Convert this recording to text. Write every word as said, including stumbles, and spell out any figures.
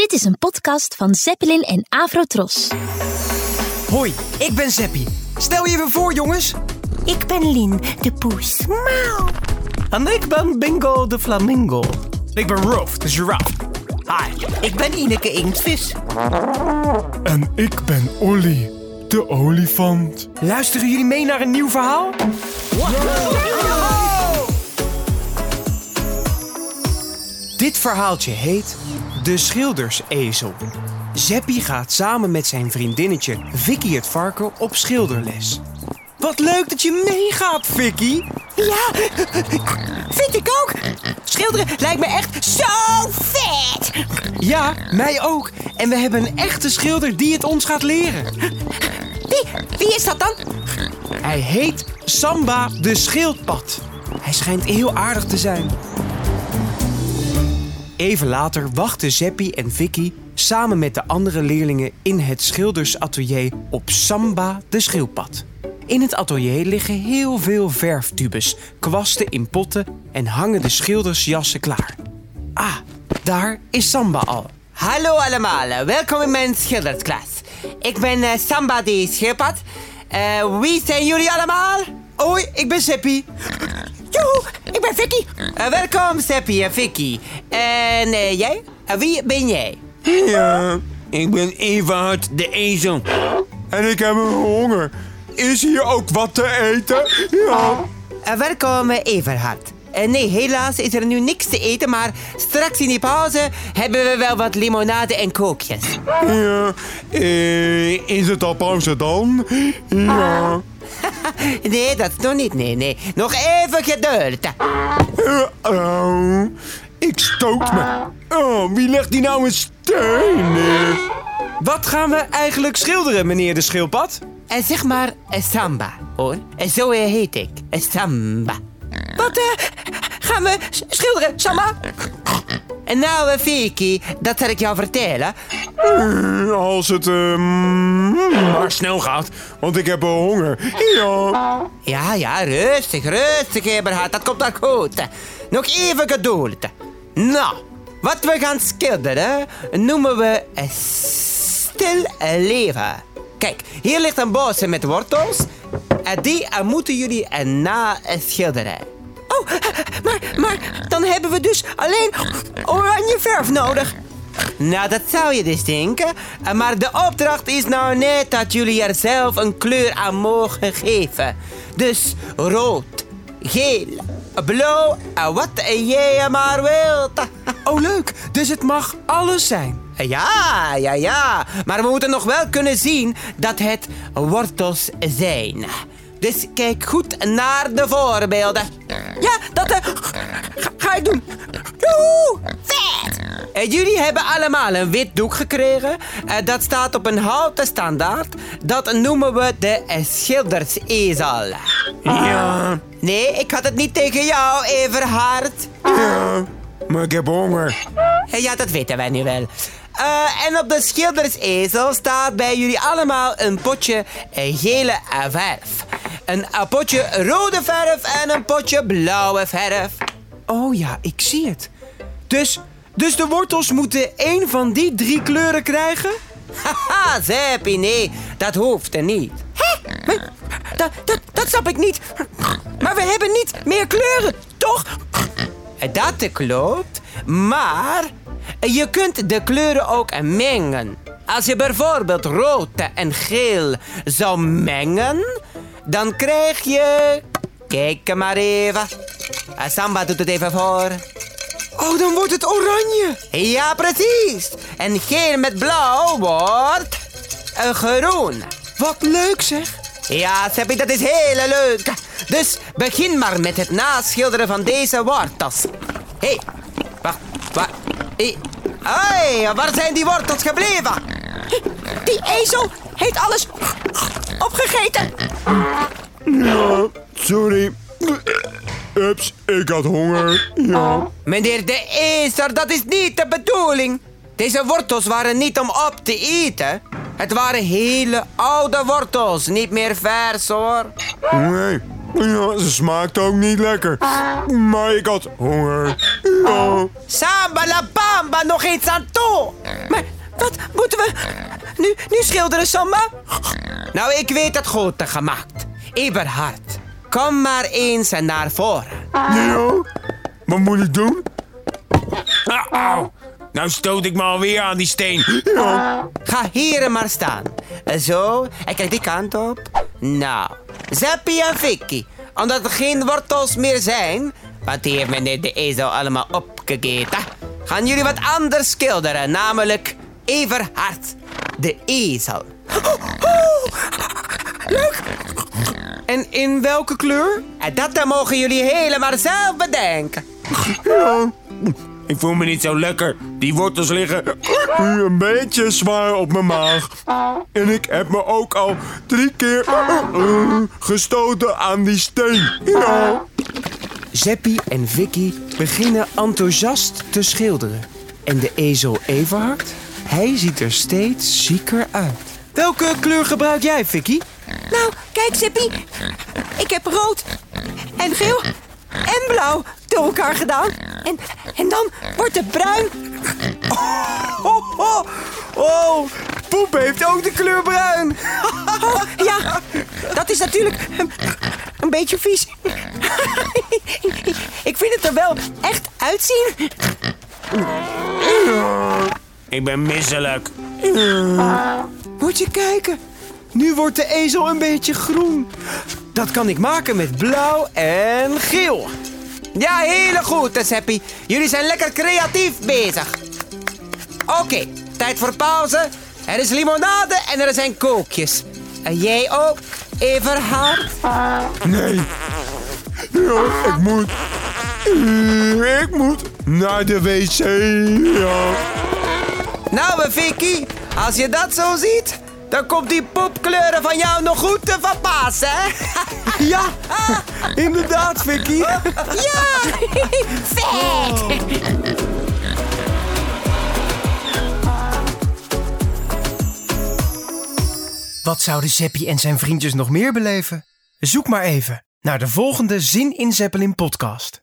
Dit is een podcast van Zeppelin en Avrotros. Hoi, ik ben Zeppie. Stel je even voor, jongens. Ik ben Lien, de poes. Miauw. En ik ben Bingo de flamingo. Ik ben Rolf, de giraffe. Hi, ik ben Ineke Inktvis. En ik ben Olly, de olifant. Luisteren jullie mee naar een nieuw verhaal? Dit verhaaltje heet De Schildersezel. Zeppie gaat samen met zijn vriendinnetje Vicky het varken op schilderles. Wat leuk dat je meegaat, Vicky. Ja, vind ik ook. Schilderen lijkt me echt zo vet. Ja, mij ook. En we hebben een echte schilder die het ons gaat leren. Wie, wie is dat dan? Hij heet Samba de schildpad. Hij schijnt heel aardig te zijn. Even later wachten Zeppie en Vicky samen met de andere leerlingen in het schildersatelier op Samba de schildpad. In het atelier liggen heel veel verftubes, kwasten in potten en hangen de schildersjassen klaar. Ah, daar is Samba al. Hallo allemaal, welkom in mijn schildersklas. Ik ben uh, Samba de schildpad. Uh, wie zijn jullie allemaal? Hoi, ik ben Zeppie. Joehoe, ik ben Vicky. Uh, welkom Zeppie en Vicky. En uh, jij? Uh, wie ben jij? Ja, ik ben Everhard de ezel. En ik heb een honger. Is hier ook wat te eten? Ja. Uh, welkom uh, Everhard. Uh, nee, helaas is er nu niks te eten, maar straks in die pauze hebben we wel wat limonade en koekjes. Ja. Eh, is het al pauze dan? Ja. Nee, dat is nog niet, nee, nee. Nog even geduld. Uh, oh, ik stoot me. Oh, wie legt die nou een steen neer? Wat gaan we eigenlijk schilderen, meneer de schildpad? En zeg maar uh, Samba, hoor. En zo uh, heet ik. Uh, Samba. Wat uh, gaan we schilderen, Samba? En nou, uh, Vicky, dat zal ik jou vertellen. Uh, als het uh, maar snel gaat, want ik heb honger. Ja. Ja, ja, rustig, rustig, Eberhard. Dat komt dan goed. Nog even geduld. Nou, wat we gaan schilderen noemen we een stil leven. Kijk, hier ligt een bos met wortels. En die moeten jullie na schilderen. Oh, maar, maar dan hebben we dus alleen oranje verf nodig. Nou, dat zou je dus denken. Maar de opdracht is nou net dat jullie er zelf een kleur aan mogen geven. Dus rood, geel, blauw, wat jij maar wilt. Oh, leuk. Dus het mag alles zijn. Ja, ja, ja. Maar we moeten nog wel kunnen zien dat het wortels zijn. Dus kijk goed naar de voorbeelden. Ja, dat uh, ga, ga ik doen. Joehoe, vet! Uh, jullie hebben allemaal een wit doek gekregen. Uh, dat staat op een houten standaard. Dat noemen we de uh, schildersezel. Ja. Nee, ik had het niet tegen jou, Everhard. Ja. Maar ik heb honger. Uh, ja, dat weten wij nu wel. Uh, en op de schildersezel staat bij jullie allemaal een potje uh, gele uh, verf. Een uh, potje rode verf en een potje blauwe verf. Oh ja, ik zie het. Dus, dus de wortels moeten één van die drie kleuren krijgen? Haha, Zeppie, nee, dat hoeft er niet. Hé, maar, dat, dat, dat snap ik niet. Maar we hebben niet meer kleuren, toch? Dat klopt, maar je kunt de kleuren ook mengen. Als je bijvoorbeeld rood en geel zou mengen, dan krijg je... Kijk maar even. Samba doet het even voor. Oh, dan wordt het oranje. Ja, precies. En geel met blauw wordt een groen. Wat leuk zeg. Ja, Zeppie, dat is heel leuk. Dus begin maar met het naschilderen van deze wortels. Hé, hey, wacht, wacht. Hey. Hey, waar zijn die wortels gebleven? Die ezel heeft alles opgegeten. Ja, sorry. Ups, ik had honger. Ja. Meneer de ezel, dat is niet de bedoeling. Deze wortels waren niet om op te eten. Het waren hele oude wortels, niet meer vers hoor. Nee, ja, ze smaakt ook niet lekker. Maar ik had honger. Ja. Samba la bamba, nog iets aan toe. Maar Nu, nu schilderen, Samba? Nou, ik weet het goed gemaakt. Eberhard, kom maar eens naar voren. Ja? Wat moet ik doen? Ah, auw. Nou stoot ik me alweer aan die steen. Ja. Ga hier maar staan. Zo, en kijk die kant op. Nou, Zeppie en Vicky. Omdat er geen wortels meer zijn, want die heeft meneer de ezel allemaal opgegeten, gaan jullie wat anders schilderen, namelijk Everhard, de ezel. Leuk! En in welke kleur? En dat mogen jullie helemaal zelf bedenken. Ja. Ik voel me niet zo lekker. Die wortels liggen... Een beetje zwaar op mijn maag. En ik heb me ook al drie keer uh, gestoten aan die steen. Ja. Zeppie en Vicky beginnen enthousiast te schilderen. En de ezel Everhard, hij ziet er steeds zieker uit. Welke kleur gebruik jij, Vicky? Nou, kijk, Zeppie. Ik heb rood en geel en blauw door elkaar gedaan. En, en dan wordt het bruin. Oh, oh, oh, Poep heeft ook de kleur bruin. Oh, ja, dat is natuurlijk een, een beetje vies. Ik vind het er wel echt uitzien. Ik ben misselijk. Moet je kijken. Nu wordt de ezel een beetje groen. Dat kan ik maken met blauw en geel. Ja, heel goed, Zeppie. Jullie zijn lekker creatief bezig. Oké, okay, tijd voor pauze. Er is limonade en er zijn koekjes. En jij ook, Everhard? Nee. Ja, ik moet... Ik moet naar de wc. Ja. Nou, Vicky, als je dat zo ziet, dan komt die poepkleuren van jou nog goed te verpassen, hè? Ja, inderdaad, Vicky. Ja, vet! Wat zouden Zeppie en zijn vriendjes nog meer beleven? Zoek maar even naar de volgende Zin in Zeppelin podcast.